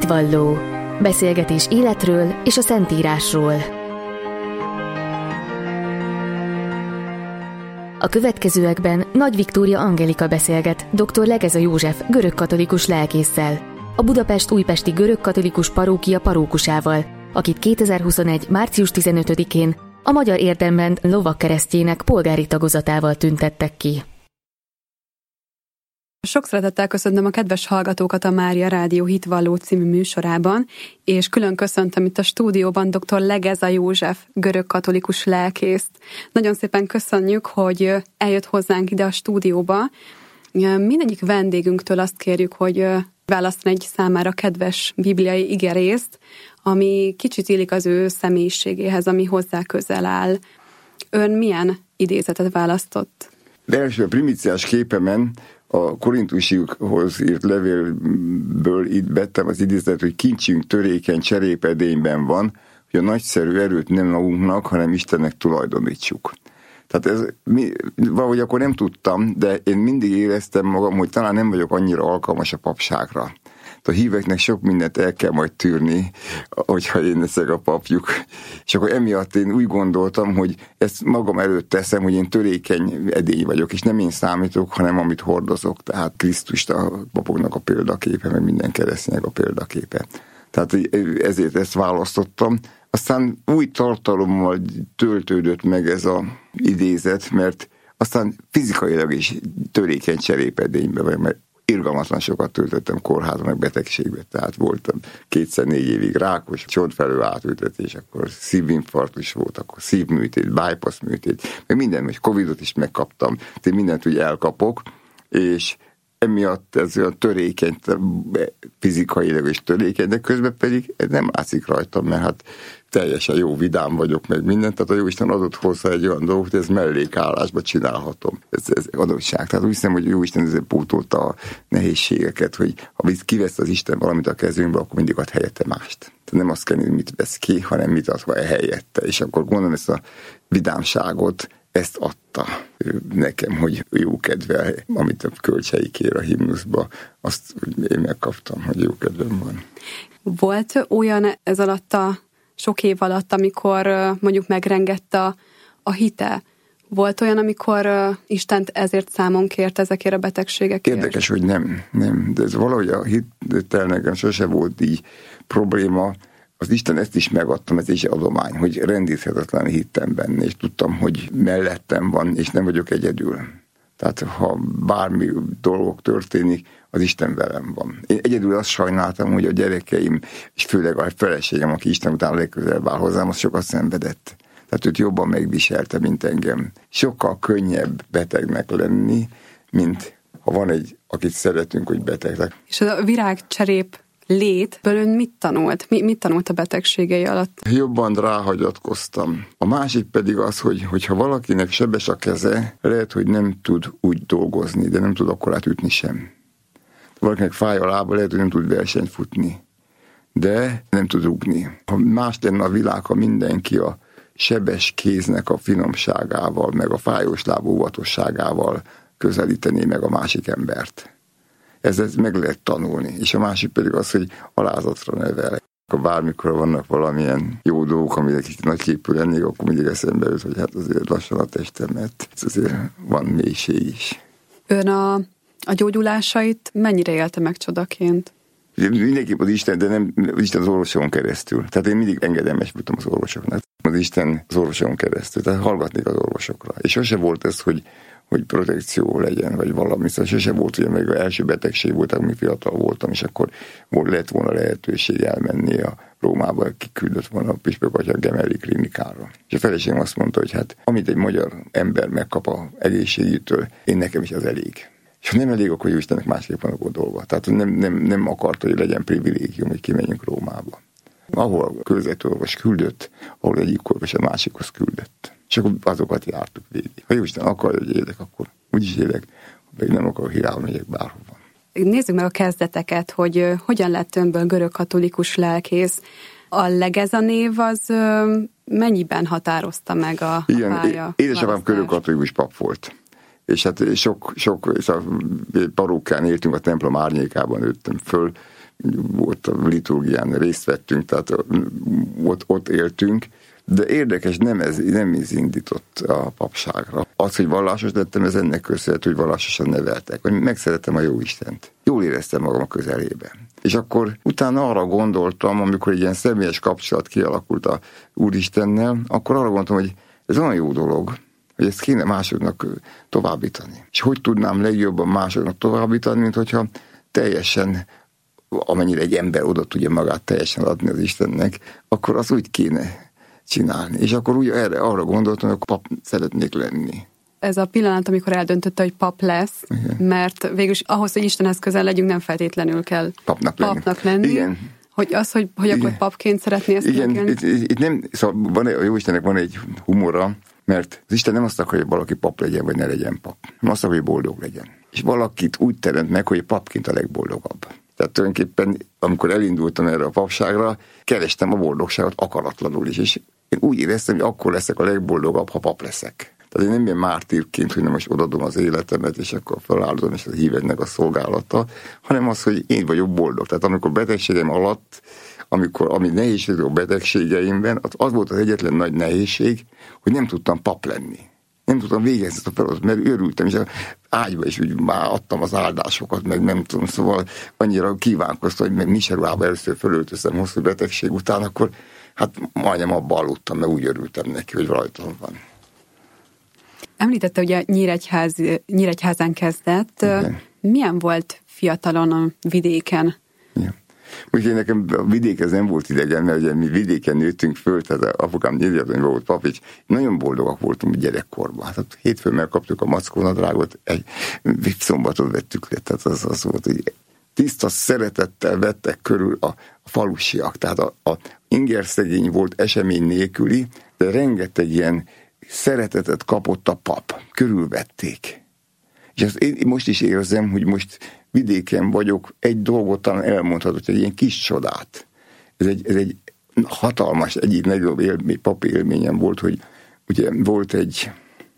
Hitvalló. Beszélgetés életről és a Szentírásról. A következőekben Nagy Viktória Angelika beszélget dr. Legeza József görögkatolikus lelkésszel, a Budapest-Újpesti Görögkatolikus Parókia parókusával, akit 2021. március 15-én a Magyar Érdemrend lovagkeresztjének polgári tagozatával tüntettek ki. Sok szeretettel köszöntöm a kedves hallgatókat a Mária Rádió Hitvalló című műsorában, és külön köszöntöm itt a stúdióban dr. Legeza József görögkatolikus lelkészt. Nagyon szépen köszönjük, hogy eljött hozzánk ide a stúdióba. Mindegyik vendégünktől azt kérjük, hogy válasszon egy számára kedves bibliai igerészt, ami kicsit illik az ő személyiségéhez, ami hozzá közel áll. Ön milyen idézetet választott? De első a primíciás képemen a korintusiakhoz írt levélből itt vettem az idézetet, hogy kincsünk törékeny cserépedényben van, hogy a nagyszerű erőt nem magunknak, hanem Istennek tulajdonítsuk. Tehát ez valahogy akkor nem tudtam, de én mindig éreztem magam, hogy talán nem vagyok annyira alkalmas a papságra. A híveknek sok mindent el kell majd tűrni, hogyha én leszek a papjuk. És akkor emiatt én úgy gondoltam, hogy ezt magam előtt teszem, hogy én törékeny edény vagyok, és nem én számítok, hanem amit hordozok. Tehát Krisztus a papoknak a példaképe, meg minden kereszténynek a példaképe. Tehát ezért ezt választottam. Aztán új tartalommal töltődött meg ez az idézet, mert aztán fizikailag is törékeny cserépedénybe vagy, mert irgalmatlan sokat töltöttem kórházban, meg betegségbe, tehát voltam 2-4 évig rákos, csontfelő átültetés, akkor szívinfarktus volt, akkor szívműtét, bypass műtét, meg minden, hogy Covidot is megkaptam, tehát mindent úgy elkapok, és emiatt ez olyan törékeny, fizikailag is törékeny, de közben pedig nem látszik rajtam, mert hát teljesen jó, vidám vagyok, meg mindent, tehát a Jóisten adott hozzá egy olyan dolgot, hogy ez mellékállásba csinálhatom. Ez adottság. Tehát úgy hiszem, hogy Jóisten ezzel pótolta a nehézségeket, hogy ha kivesz az Isten valamit a kezünkbe, akkor mindig ad helyette mást. Tehát nem azt kell, hogy mit vesz ki, hanem mit ad helyette. És akkor gondolom ezt a vidámságot, ezt adta nekem, hogy jó kedvel, amit a kölcsei kér a himnuszba, azt én megkaptam, hogy jó kedvem van. Volt olyan ez alatt a sok év alatt, amikor mondjuk megrengett a hite? Volt olyan, amikor Istent ezért számon kért ezekért a betegségekért? Érdekes, hogy nem. De ez valahogy a hittel nekem sose volt így probléma. Az Isten ezt is megadtam, ez is adomány, hogy rendíthetetlen hittem benne, és tudtam, hogy mellettem van, és nem vagyok egyedül. Tehát ha bármi dolgok történik, az Isten velem van. Én egyedül azt sajnáltam, hogy a gyerekeim, és főleg a feleségem, aki Isten után legközelebb áll hozzám, az sokat szenvedett. Tehát őt jobban megviselte, mint engem. Sokkal könnyebb betegnek lenni, mint ha van egy, akit szeretünk, hogy beteg. És a virágcserép létből ön mit tanult? Mit tanult a betegségei alatt? Jobban ráhagyatkoztam. A másik pedig az, hogy ha valakinek sebes a keze, lehet, hogy nem tud úgy dolgozni, de nem tud akkorát ütni sem. Valakinek fáj a lába, lehet, hogy nem tud versenyt futni, de nem tud rúgni. Ha más lenne a világ, ha mindenki a sebes kéznek a finomságával, meg a fájós láb óvatosságával közelítené meg a másik embert. Ez meg lehet tanulni. És a másik pedig az, hogy alázatra nevel. Ha bármikor vannak valamilyen jó dolgok, amire kicsit nagyképű lennék, akkor mindig eszembe jut, hogy hát azért lassan a testem, mert ez azért van mélység is. Ön a gyógyulásait mennyire élte meg csodaként? Mindenképp az Isten, de nem az Isten az orvoson keresztül. Tehát én mindig engedelmes voltam az orvosoknak. Az Isten az orvoson keresztül. Tehát hallgatnék az orvosokra. És sose volt ez, hogy protekció legyen, vagy valami. Szóval sose volt, hogy még az első betegség volt, amikor fiatal voltam, és akkor lett volna lehetőség elmenni a Rómába, kiküldött volna a püspök atya a Gemelli klinikára. És a feleségem azt mondta, hogy hát amit egy magyar ember megkap az egészségügytől, én nekem is az elég. És ha nem elég, akkor Jóistennek másképp van a dolga. Tehát nem akarta, hogy legyen privilégium, hogy kimenjünk Rómába. Ahol a közvetőorvos küldött, ahol egyik orvos a másikhoz küldött. És akkor azokat jártuk végig. Ha Jóisten akarja, hogy élek, akkor úgyis élek, ha nem akar, hiába megyek bárhova. Nézzük meg a kezdeteket, hogy hogyan lett önből görögkatolikus lelkész. A Legeza név az mennyiben határozta meg a pálya? Édesapám görögkatolikus pap volt. És hát sok parókán éltünk, a templom árnyékában nőttem föl, ott a liturgián részt vettünk, tehát ott éltünk, de érdekes, nem ez indított a papságra. Az, hogy vallásos lettem, ez ennek köszönhető, hogy vallásosan neveltek. Megszerettem a Jóistent. Jól éreztem magam a közelében. És akkor utána arra gondoltam, amikor egy ilyen személyes kapcsolat kialakult a Úristennel, akkor arra gondoltam, hogy ez olyan jó dolog, hogy ezt kéne másoknak továbbítani. És hogy tudnám legjobban másoknak továbbítani, mint hogyha teljesen, amennyire egy ember oda tudja magát teljesen adni az Istennek, akkor az úgy kéne csinálni. És akkor úgy arra gondoltam, hogy pap szeretnék lenni. Ez a pillanat, amikor eldöntötte, hogy pap lesz, igen. Mert végülis ahhoz, hogy Istenhez közel legyünk, nem feltétlenül kell papnak lenni. Igen. Hogy akkor papként szeretné ezt megélni? Itt nem, szóval a Jóistennek van egy humora, mert az Isten nem azt akarja, hogy valaki pap legyen, vagy ne legyen pap. Nem azt akarja, hogy boldog legyen. És valakit úgy teremt meg, hogy papként a legboldogabb. Tehát tulajdonképpen, amikor elindultam erre a papságra, kerestem a boldogságot akaratlanul is, és én úgy éreztem, hogy akkor leszek a legboldogabb, ha pap leszek. Tehát én nem ilyen mártírként, hogy nem most odadom az életemet, és akkor feláldozom, és a hívednek a szolgálata, hanem az, hogy én vagyok boldog. Tehát amikor betegségem alatt, ami nehézség a betegségeimben, az volt az egyetlen nagy nehézség, hogy nem tudtam pap lenni. Nem tudtam végezni a feladatot, mert örültem, és az ágyba is úgy már adtam az áldásokat, meg nem tudom, szóval annyira kívánkoztam, hogy meg Miseruhába először fölöltöztem hosszú betegség után, akkor hát majdnem abba aludtam, mert úgy örültem neki, hogy rajtam van. Említette, hogy a Nyíregyházán kezdett. Igen. Milyen volt fiatalon a vidéken? Igen. Úgyhogy nekem a vidékhez nem volt idegen, mert ugye mi vidéken nőttünk föl, tehát apukám Nyíregyházán volt pap, és nagyon boldogak voltunk gyerekkorban. Tehát hétfőn megkaptuk a mackónadrágot, egy szombatot vettük le, tehát az volt, hogy tiszta szeretettel vettek körül a falusiak, tehát a ingerszegény volt esemény nélküli, de rengeteg ilyen szeretetet kapott a pap, körülvették. És azt én most is érzem, hogy most vidéken vagyok, egy dolgot talán elmondhatok, egy ilyen kis csodát. Ez egy hatalmas, egyik nagyobb papi élményem volt, hogy ugye volt egy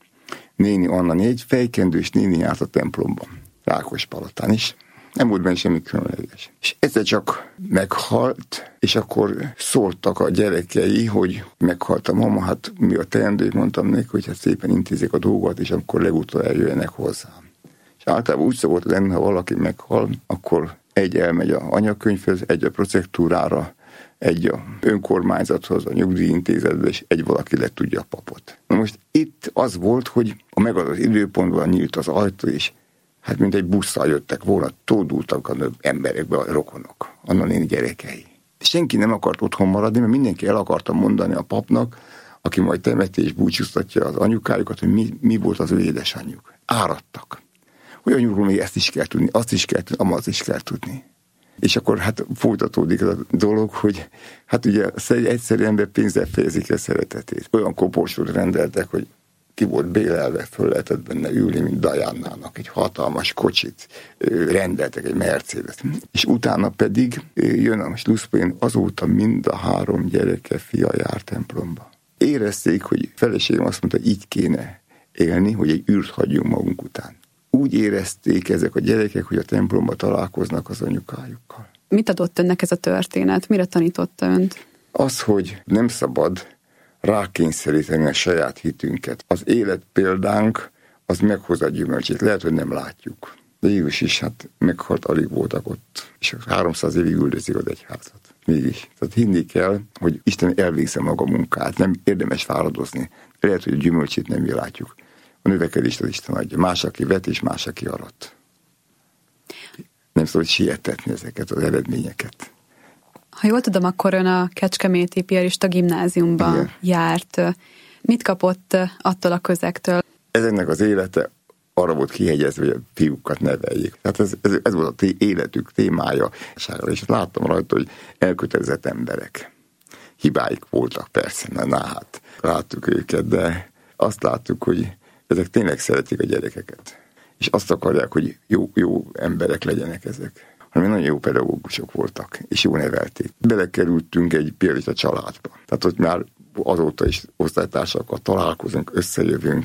néni Anna, egy fejkendős néni járt a templomban, Rákospalotán is. Nem volt benne semmi különleges. És egyszer csak meghalt, és akkor szóltak a gyerekei, hogy meghalt a mama, hát mi a teendő, mondtam neki, hogy hát szépen intézik a dolgot, és akkor legutóbb eljöjjenek hozzám. És általában úgy szokott lenni, ha valaki meghal, akkor egy elmegy a anyakönyvhöz, egy a procektúrára, egy a önkormányzathoz, a nyugdíjintézetbe, és egy valaki le tudja a papot. Na most itt az volt, hogy a megadott időpontban nyílt az ajtó, és hát mint egy busszal jöttek volna, tódultak az emberekbe a rokonok, Anna néni gyerekei. Senki nem akart otthon maradni, mert mindenki el akarta mondani a papnak, aki majd temeti és búcsúztatja az anyukájukat, hogy mi volt az ő édesanyjuk. Áradtak. Hogy anyukról még ezt is kell tudni, azt is kell tudni, amaz is kell tudni. És akkor hát folytatódik a dolog, hogy hát ugye egy egyszerű ember pénzzel fejezik a szeretetét. Olyan koporsót rendeltek, hogy ki volt bélelve, föl lehetett benne ülni, mint Diana-nak, egy hatalmas kocsit rendeltek, egy Mercedes. És utána pedig jön a slusszpoén, azóta mind a 3 gyereke fia jár templomba. Érezték, hogy feleségem azt mondta, így kéne élni, hogy egy űrt hagyjunk magunk után. Úgy érezték ezek a gyerekek, hogy a templomba találkoznak az anyukájukkal. Mit adott önnek ez a történet? Mire tanította önt? Az, hogy nem szabad rákényszeríteni a saját hitünket. Az élet példánk, az meghozza a gyümölcsét. Lehet, hogy nem látjuk. De Jézus is hát meghalt, alig voltak ott. És 300 évig üldözik az egyházat. Mégis. Tehát hinni kell, hogy Isten elvégzi maga munkát. Nem érdemes fáradozni. Lehet, hogy a gyümölcsét nem látjuk. A növekedést az Isten adja. Más, aki vet, és más, aki arat. Nem szabad sietetni ezeket az eredményeket. Ha jól tudom, akkor ön a Kecskeméti Piarista Gimnáziumban igen. járt. Mit kapott attól a közektől? Ezeknek az élete arra volt kihegyezve, hogy a fiúkat neveljék. Tehát ez volt az életük témája. És láttam rajta, hogy elkötelezett emberek. Hibáik voltak persze, hát láttuk őket, de azt láttuk, hogy ezek tényleg szeretik a gyerekeket. És azt akarják, hogy jó emberek legyenek ezek. Hanem nagyon jó pedagógusok voltak, és jó nevelték. Belekerültünk egy piarista családba. Tehát ott már azóta is osztálytársakkal találkozunk, összejövünk,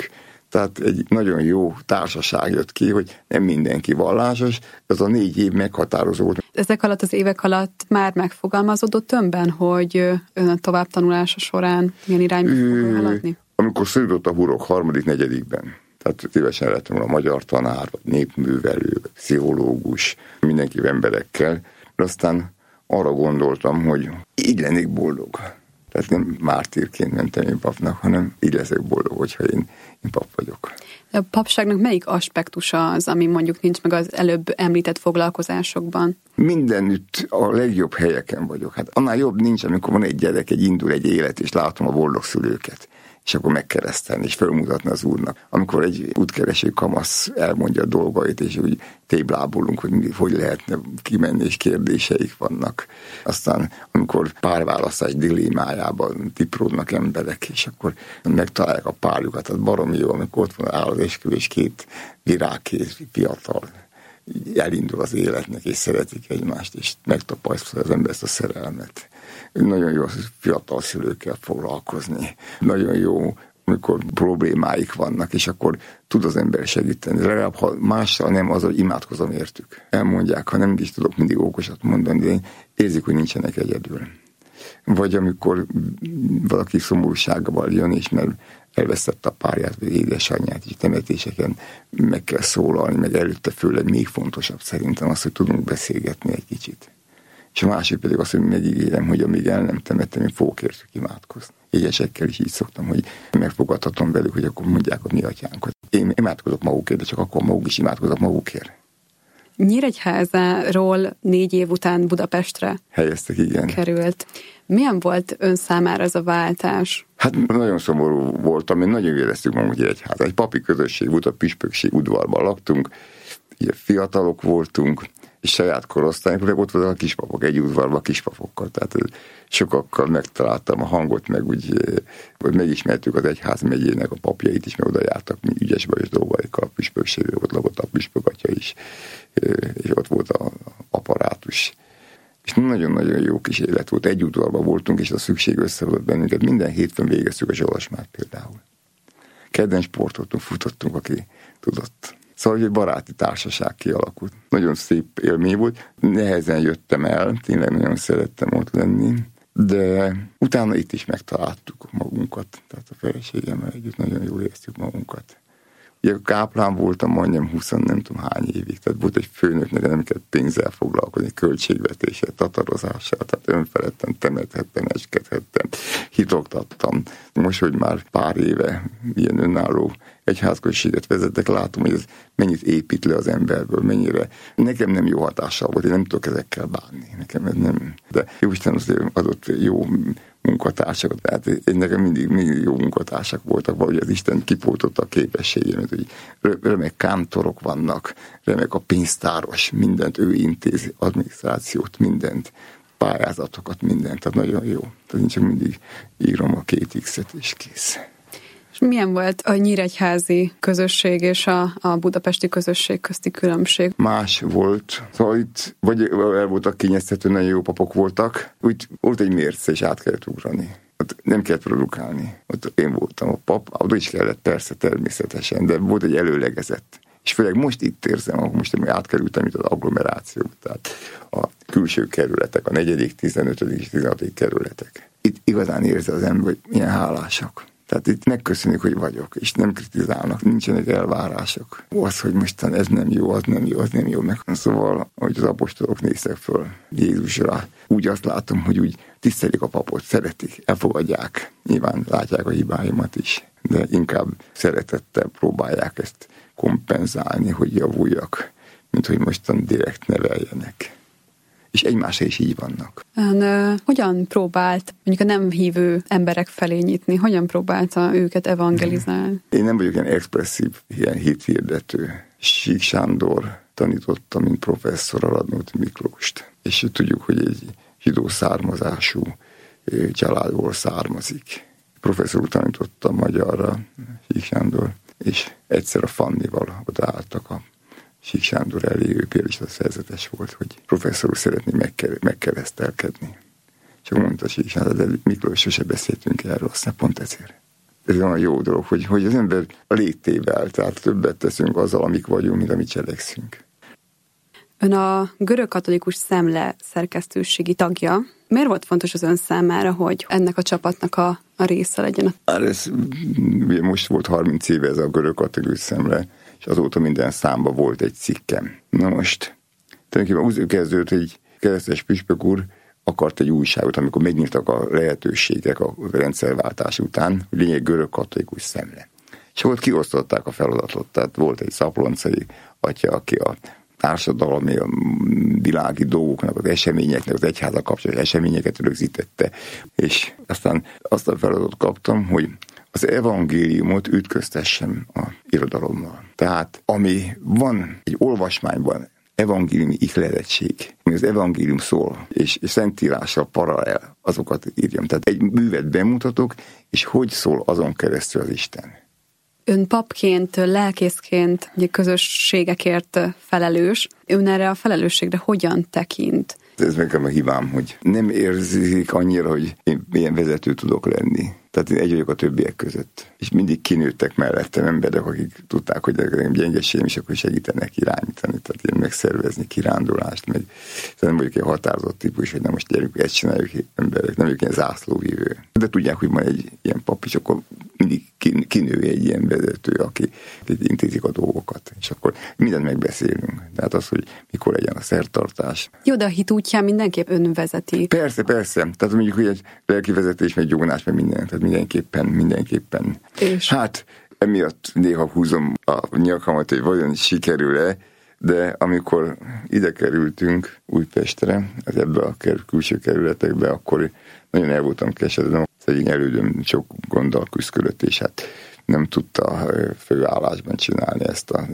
Tehát egy nagyon jó társaság jött ki, hogy nem mindenki vallásos, az a 4 év meghatározó volt. Ezek alatt az évek alatt már megfogalmazódott önben, hogy ön a továbbtanulása során milyen irányba fog haladni? Amikor született a hurok 3.-4. Tehát szívesen lettem volna magyar tanár, vagy népművelő, vagy pszichológus, mindenki emberekkel. De aztán arra gondoltam, hogy így lennék boldog. Tehát nem mártírként mentem én papnak, hanem így leszek boldog, hogyha én pap vagyok. A papságnak melyik aspektusa az, ami mondjuk nincs meg az előbb említett foglalkozásokban? Mindenütt a legjobb helyeken vagyok. Hát annál jobb nincs, amikor van egy gyerek, indul egy élet, és látom a boldog szülőket. És akkor megkeresztelni, és felmutatni az Úrnak. Amikor egy útkereső kamasz elmondja a dolgait, és úgy téblábolunk, hogy lehetne kimenni, és kérdéseik vannak. Aztán, amikor párválasztás dilémájában tipródnak emberek, és akkor megtalálják a párjukat, tehát baromi jó, amikor ott van áll az esküvés 2 virágkész fiatal, elindul az életnek, és szeretik egymást, és megtapasztalja az ember ezt a szerelmet. Nagyon jó az fiatal szülőkkel foglalkozni. Nagyon jó, amikor problémáik vannak, és akkor tud az ember segíteni. Legalább, ha mással nem, az, hogy imádkozom értük. Elmondják, ha nem is tudok mindig okosat mondani, de érzik, hogy nincsenek egyedül. Vagy amikor valaki szomorúsággal jön, és mert elvesztette a párját, vagy édesanyját, és temetéseken meg kell szólalni, meg előtte főleg még fontosabb szerintem az, hogy tudunk beszélgetni egy kicsit. És a másik pedig az, hogy megígérem, hogy amíg el nem temettem, én fogok értük imádkozni. Egyesekkel is így szoktam, hogy megfogadhatom velük, hogy akkor mondják a mi atyánkat. Én imádkozok magukért, de csak akkor maguk is imádkozok magukért. Nyíregyházáról 4 év után Budapestre helyeztek, igen. Került. Milyen volt ön számára ez a váltás? Hát nagyon szomorú voltam, én nagyon éreztük magunkat Nyíregyházán. Egy papi közösség volt, a püspökség udvarban laktunk, ilyen fiatalok voltunk, és saját korosztályunk, meg ott voltak a kispapok, egy udvarban kispapokkal, tehát sokakkal megtaláltam a hangot, meg úgy, hogy megismertük az egyházmegyének a papjait is, meg oda jártak mi ügyes-bajos dolgaikkal, a püspökségről, ott lakott a püspökatya is, és ott volt az apparátus. És nagyon-nagyon jó kis élet volt, egy udvarban voltunk, és a szükség összehozott bennünket, minden hétfőn végeztük a Zsolasmát például. Kedden sportoltunk, futottunk, aki tudott. Szóval egy baráti társaság kialakult. Nagyon szép élmény volt. Nehezen jöttem el, tényleg nagyon szerettem ott lenni, de utána itt is megtaláltuk magunkat. Tehát a feleségemmel együtt nagyon jól éreztük magunkat. Ugye káplán voltam majdnem 20 nem tudom hány évig, tehát volt egy főnöknek, nem kellett pénzzel foglalkozni, költségvetéssel, tatarozással, tehát önfeledten temethettem, eskedhettem, hitoktattam. Most, hogy már pár éve ilyen önálló egyházközséget vezetek, látom, hogy ez mennyit épít le az emberből, mennyire. Nekem nem jó hatással volt, én nem tudok ezekkel bánni. Nekem ez nem. De Jóisten azért adott jó munkatársakat, tehát én nekem mindig jó munkatársak voltak, valahogy az Isten kipótotta a képességemet, hogy remek kántorok vannak, remek a pénztáros, mindent ő intézi, adminisztrációt, mindent, pályázatokat, mindent, tehát nagyon jó. Tehát én csak mindig írom a 2X-et és kész. És milyen volt a nyíregyházi közösség és a budapesti közösség közti különbség? Más volt. Szóval itt vagy el voltak kényeztető, nagyon jó papok voltak. Úgy volt egy mérce, és át kellett ugrani. Ott nem kellett produkálni. Ott én voltam a pap, oda is kellett persze természetesen, de volt egy előlegezett. És főleg most itt érzem, ahol most átkerültem itt az agglomerációba, tehát a külső kerületek, a 4., 15. és 16. kerületek. Itt igazán érzi az ember, hogy milyen hálásak. Tehát itt megköszönjük, hogy vagyok, és nem kritizálnak, nincsenek elvárások. Az, hogy mostan ez nem jó, az nem jó, az nem jó. Meg. Szóval, hogy az apostolok néztek föl Jézusra, úgy azt látom, hogy úgy tisztelik a papot, szeretik, elfogadják. Nyilván látják a hibáimat is, de inkább szeretettel próbálják ezt kompenzálni, hogy javuljak, mint hogy mostan direkt neveljenek. És egymásra is így vannak. Ön hogyan próbált mondjuk a nem hívő emberek felé nyitni? Hogyan próbálta őket evangelizálni? Én nem vagyok ilyen expresszív, ilyen hithirdető. Sík Sándor tanította, mint professzor a Radnóti Miklóst. És tudjuk, hogy egy zsidó származású családból származik. Professzor tanította magyarra, Sík Sándor, és egyszer a Fannival odaálltak a Sík Sándor elé, ő például szerzetes volt, hogy professzor úr szeretné megkeresztelkedni. Csak mondta Sík Sándor, de Miklós, sose beszéltünk erről, aztán pont ezért. Ez olyan jó dolog, hogy az ember a létével, tehát többet teszünk azzal, amik vagyunk, mint amit cselekszünk. Ön a görögkatolikus szemle szerkesztőségi tagja. Miért volt fontos az ön számára, hogy ennek a csapatnak a része legyen? Ez most volt 30 éve ez a görögkatolikus szemle, és azóta minden számba volt egy cikkem. Na most, tulajdonképpen úgy kezdődött, hogy Keresztes püspök úr akart egy újságot, amikor megnyíltak a lehetőségek a rendszerváltás után, hogy lényeg görögkatolikus szemle. És ott kiosztották a feladatot, tehát volt egy szaploncai atya, aki a társadalmi, a világi dolgoknak, az eseményeknek, az egyházzal kapcsolatos eseményeket rögzítette. És aztán azt a feladatot kaptam, hogy az evangéliumot ütköztessem a irodalommal. Tehát ami van egy olvasmányban, evangéliumi ihletettség, ami az evangélium szól, és szentírással paralel, azokat írjam. Tehát egy művet bemutatok, és hogy szól azon keresztül az Isten. Ön papként, lelkészként, ugye közösségekért felelős. Ön erre a felelősségre hogyan tekint? Ez nekem a hibám, hogy nem érzik annyira, hogy én milyen vezető tudok lenni. Tehát én egy vagyok a többiek között. És mindig kinőttek mellettem emberek, akik tudták, hogy nekem gyengeségem, és akkor segítenek irányítani. Tehát én megszervezni kirándulást, meg nem vagyok egy határozott típus, hogy nem most gyerünk, ezt csináljuk emberek, nem vagyok ilyen zászlóvívő. De tudják, hogy van egy ilyen pap, és akkor mindig kinő egy ilyen vezető, aki intézik a dolgokat. És akkor mindent megbeszélünk. Tehát az, hogy mikor legyen a szertartás. Jó, de a hit útján mindenképp ön vezeti. Persze. Tehát mondjuk, hogy egy lelki vezetés, meg gyónás, meg minden. Tehát mindenképpen. És? Hát emiatt néha húzom a nyakamat, hogy vajon sikerül-e, de amikor ide kerültünk Újpestre, az ebbe a külső kerületekbe, akkor nagyon el voltam keseredve. Szegény elődöm sok gonddal küzdött, és hát nem tudta főállásban csinálni ezt a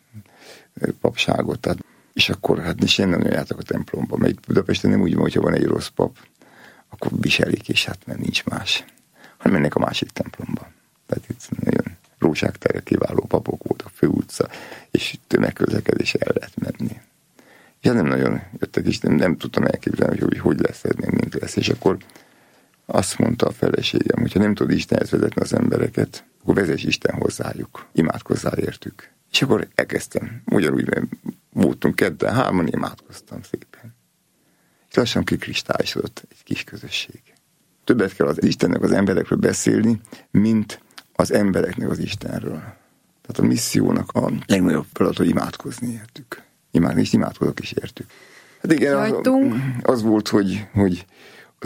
papságot. Tehát, és akkor hát is én nem jártak a templomba, mert Budapesten nem úgy van, hogyha van egy rossz pap, akkor viselik, és hát mert nincs más. hanem mennek a másik templomba. Tehát itt nagyon rózságterre kiváló papok volt a főutca, és tömegközlekedés el lehet menni. És nem nagyon jöttek is, nem tudtam elképzelni, hogy lesz ez, meg mint lesz. És akkor azt mondta a feleségem, hogyha nem tudod Istenhez vezetni az embereket, akkor vezess Isten hozzájuk, imádkozzál értük. És akkor elkezdtem, ugyanúgy, mert voltunk kedden, hárman imádkoztam szépen. És lassan kikristályosodott egy kis közösség. Többet kell az Istennek az emberekről beszélni, mint az embereknek az Istenről. Tehát a missziónak a legnagyobb feladat, hogy imádkozni értük. Imádkozok is értük. Hát igen, az volt, hogy az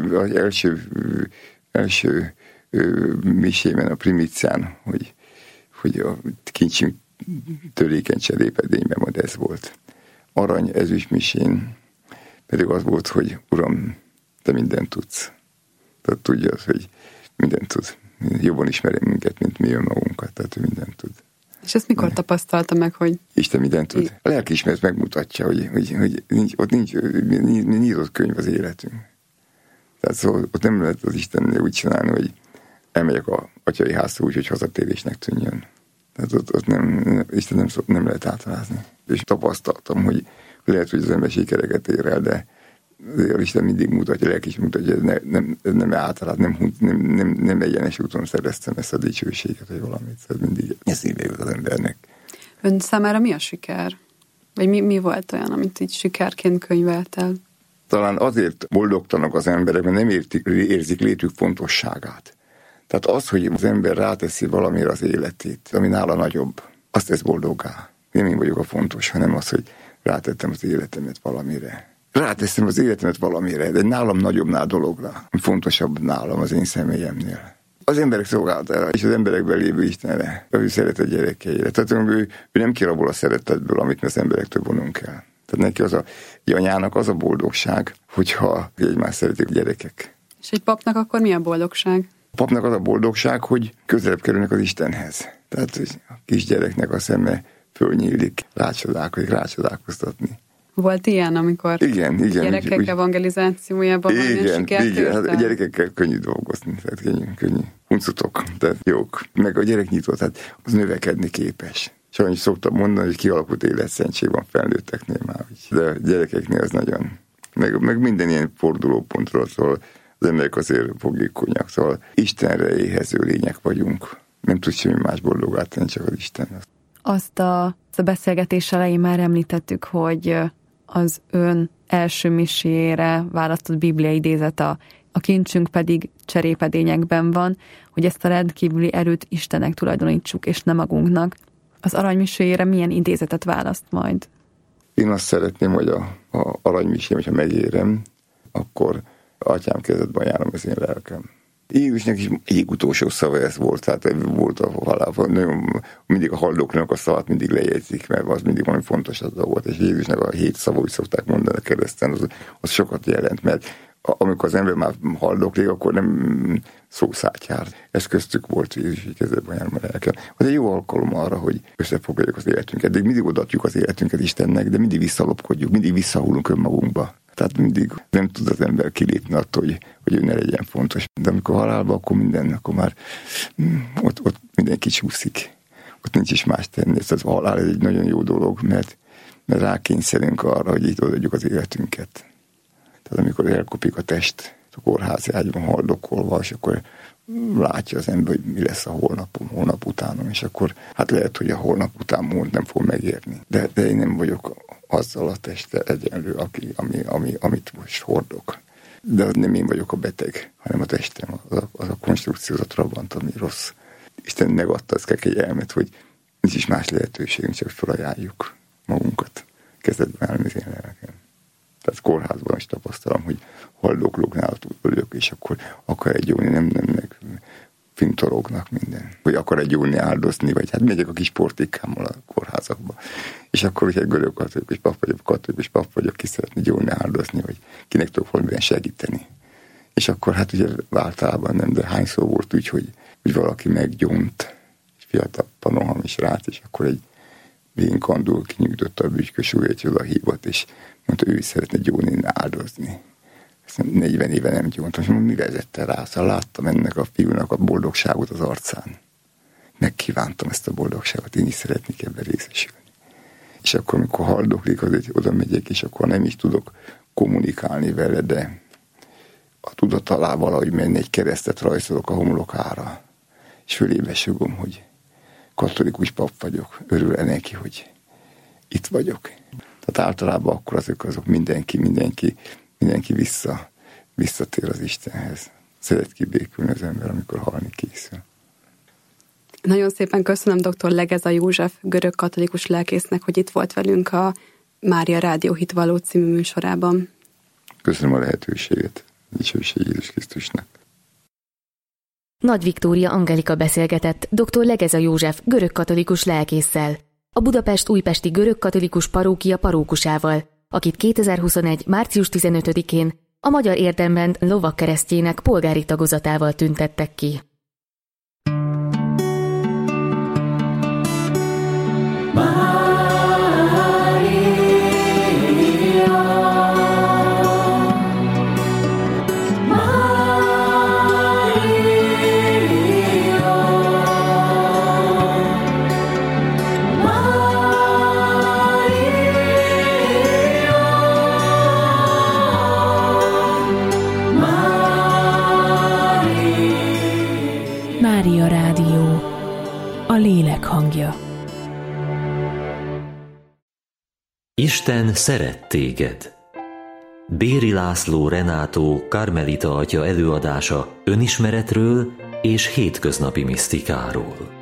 első misében, a primicán, hogy a kincsünk törékeny cserépedényben majd ez volt. Arany ezüst misén pedig az volt, hogy Uram, te mindent tudsz. Tehát tudja az, hogy mindent tud. Jobban ismeri minket, mint mi önmagunkat, tehát ő mindent tud. És ezt mikor tapasztalta meg, hogy... Isten mindent tud. A lelkiismeret megmutatja, hogy ott nincs nyitott könyv az életünk. Tehát szóval ott nem lehet az Istennél úgy csinálni, hogy elmegyek a atyai házba úgy, hogy hazatérésnek tűnjön. Tehát ott Isten nem lehet átrázni. És tapasztaltam, hogy lehet, hogy az ember sikereket ér el, de az Isten mindig mutatja, lelki mutatja, hogy nem általában, nem egyenes úton szereztem ezt a dicsőséget, vagy valamit. Ez mindig eszébe jut az embernek. Ön számára mi a siker? Vagy mi volt olyan, amit így sikerként könyvelt el? Talán azért boldogtanak az emberek, mert nem érzik létük fontosságát. Tehát az, hogy az ember ráteszi valamire az életét, ami nála nagyobb, azt tesz boldoggá. Nem én vagyok a fontos, hanem az, hogy rátettem az életemet valamire. Ráteszem az életemet valamire, de nálam nagyobbnál dologra, fontosabb nálam az én személyemnél. Az emberek szolgálatára és az emberekben lévő Istenre, ő szeret a gyerekeire. Tehát ő nem kér abból a szeretetből, amit mi az emberektől vonunk el. Tehát neki egy anyának az a boldogság, hogyha egymást szeretik a gyerekek. És egy papnak akkor mi a boldogság? A papnak az a boldogság, hogy közelebb kerülnek az Istenhez. Tehát hogy a kisgyereknek a szeme fölnyílik, rácsodálkoztatni. Volt ilyen, amikor igen, gyerekek úgy, evangelizációjában valamilyen sikert igen, hát a gyerekekkel könnyű dolgozni, tehát könnyű. Huncutok, tehát jók. Meg a gyerek nyitó, tehát az növekedni képes. Sajnos szoktam mondani, hogy kialakult életszentség van felnőtteknél már. De a gyerekeknél az nagyon. Meg minden ilyen fordulópontról, szóval Az emberek azért fogékonyak, szóval Istenre éhező lények vagyunk. Nem tud semmi más boldogá tenni, csak az Isten. Azt a beszélgetés elején már említettük, hogy az ön első miséjére választott biblia idézet, a kincsünk pedig cserépedényekben van, hogy ezt a rendkívüli erőt Istennek tulajdonítsuk, és nem magunknak. Az aranymiséjére milyen idézetet választ majd? Én azt szeretném, hogy a aranymisém, hogyha megérem, akkor atyám kezedben járom az én lelkem. Jézusnak is egyik utolsó szava ez volt, tehát volt a halálban. Nagyon, mindig a haldoknak a szavát mindig lejegyzik, mert az mindig valami fontos az volt, és Jézusnak a 7 szava, úgy szokták mondani a kereszten, az sokat jelent, mert amikor az ember már haldoklik, akkor nem szószát jár. Ez köztük volt Jézus kezedben járom a lelkem. Az egy jó alkalom arra, hogy összefoglaljuk az életünket, de mindig odaadjuk az életünket Istennek, de mindig visszalopkodjuk, mindig visszahullunk önmagunkba. Tehát mindig nem tud az ember kilépni attól, hogy ő ne legyen fontos. De amikor halálban, akkor akkor már ott mindenki csúszik. Ott nincs is más tenni. Ez a halál ez egy nagyon jó dolog, mert rákényszerünk arra, hogy itt odaadjuk az életünket. Tehát amikor elkopik a test, a kórházi ágyban haldokolva, és akkor látja az ember, hogy mi lesz a holnap utánom, és akkor hát lehet, hogy a holnap után nem fog megérni. De én nem vagyok azzal a testtel egyenlő, amit most hordok. De nem én vagyok a beteg, hanem a testem, az a konstrukció, az a trabant, ami rossz. Isten megadta az kegyelmet, hogy nincs is más lehetőségünk, csak felajánljuk magunkat. Kezedben állom az én lelkem. Tehát kórházban is tapasztalom, hogy haldoklóknál ülök, és akkor akar egy jóni, nem meg fintorognak minden. Hogy akar egy jóni áldozni, vagy hát megyek a kis portikámmal a kórházakba. És akkor, hogy egy görög katolikus pap vagyok, ki szeretni jóni áldozni, vagy kinek tudok valamiben segíteni. És akkor hát ugye általában nem, de hányszor volt úgy, hogy valaki meggyónt, és fiatal panohamis rát, és akkor egy vénkandul kinyújtotta a bütykös ujját, oda hívott, és mondta, ő is szeretne gyóni áldozni. Ezt 40 éve nem gyónt. Most mi vezette rá? Szóval láttam ennek a fiúnak a boldogságot az arcán. Megkívántam ezt a boldogságot, én is szeretnék ebben részesülni. És akkor, amikor haldoklik, azért oda megyek, és akkor nem is tudok kommunikálni vele, de a tudat alá valahogy menni, egy keresztet rajzolok a homlokára, és fölébe sugom, hogy katolikus pap vagyok, örül-e neki, hogy itt vagyok. Tehát általában akkor azok mindenki visszatér az Istenhez. Szeret kibékülni az ember, amikor halni készül. Nagyon szépen köszönöm dr. Legeza József görög katolikus lelkésznek, hogy itt volt velünk a Mária Rádió Hitvalló című műsorában. Köszönöm a lehetőséget. Dicsőség Jézus Krisztusnak. Nagy Viktória Angelika beszélgetett dr. Legeza József görög katolikus lelkésszel, a Budapest-Újpesti Görög Katolikus Parókia parókusával, akit 2021. március 15-én a Magyar Érdemrend lovagkeresztjének polgári tagozatával tüntettek ki. Mária Rádió, a lélek hangja. Isten szeret téged. Béri László Renátó karmelita atya előadása önismeretről és hétköznapi misztikáról.